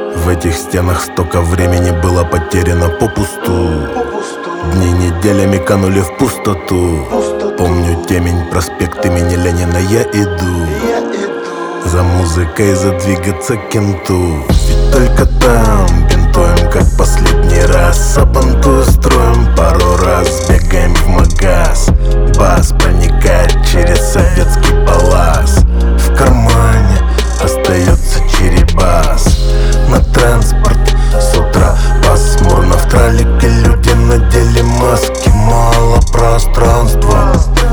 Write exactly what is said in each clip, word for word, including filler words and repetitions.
В этих стенах столько времени было потеряно попусту. Дни неделями канули в пустоту. Помню темень, проспект имени Ленина, я иду за музыкой, задвигаться к кенту. Ведь только там бинтуем, как последний раз. А понту устроим пару раз, бегаем в магаз. Бас проникает через советский палас. В кармане остается черебас. На транспорт с утра пасмурно. В троллике люди надели маски, мало пространства.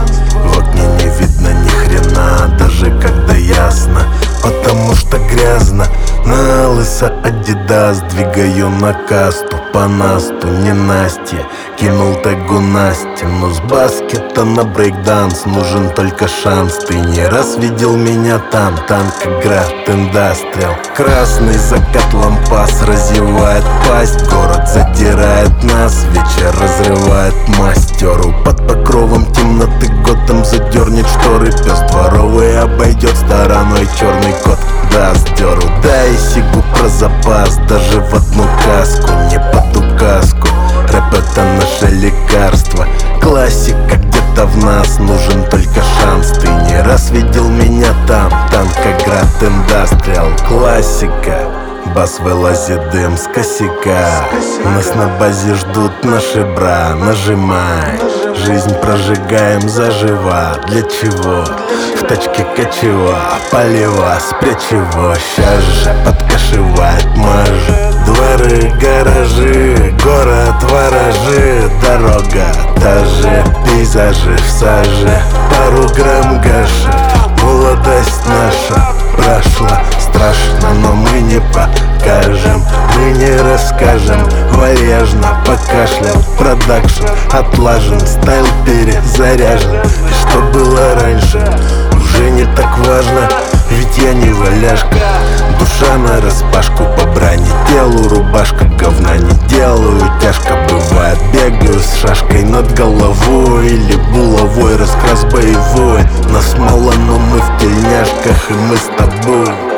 В окне не видно ни хрена, даже когда ясно, потому что грязно. На лысо Адидас двигаю на касту. По насту не Настя, кинул тегу Насте. Но с баскета на брейкданс нужен только шанс. Ты не раз видел меня там, танк игра индастриал. Красный закат лампас разевает пасть. Город задирает нас, вечер разрывает мастеру. Под покровом темноты Готэм задернет шторы. Пес дворовый обойдет стороной, черный кот даст дёру. Дай сигу про запас, даже в одну каску, не под указку. Рэп — это наше лекарство. Классика где-то в нас, нужен только шанс. Ты не раз видел меня там, танк град индастриал. Классика. Бас вылазит дым с косяка. Нас на базе ждут наши бра. Нажимай, жизнь прожигаем заживо. Для чего? В тачке кочева, полева, спрячь его. Щас же подкашивает мажи. Дворы, гаражи, город, ворожи. Дорога, та же, пейзажи в саже. Пару грамм гаши, молодость наша прошла. Страшно, но мы не покажем, мы не расскажем. Вальяжно покашлял, продакшн отлажен, стайл перезаряжен. И что было раньше, уже не так важно, ведь я не валяшка. Душа нараспашку, по броне телу рубашка. Говна не делаю, тяжко бывает. Бегаю с шашкой над головой или булавой, раскрас боевой. Нас мало, но мы в тельняшках, и мы с тобой.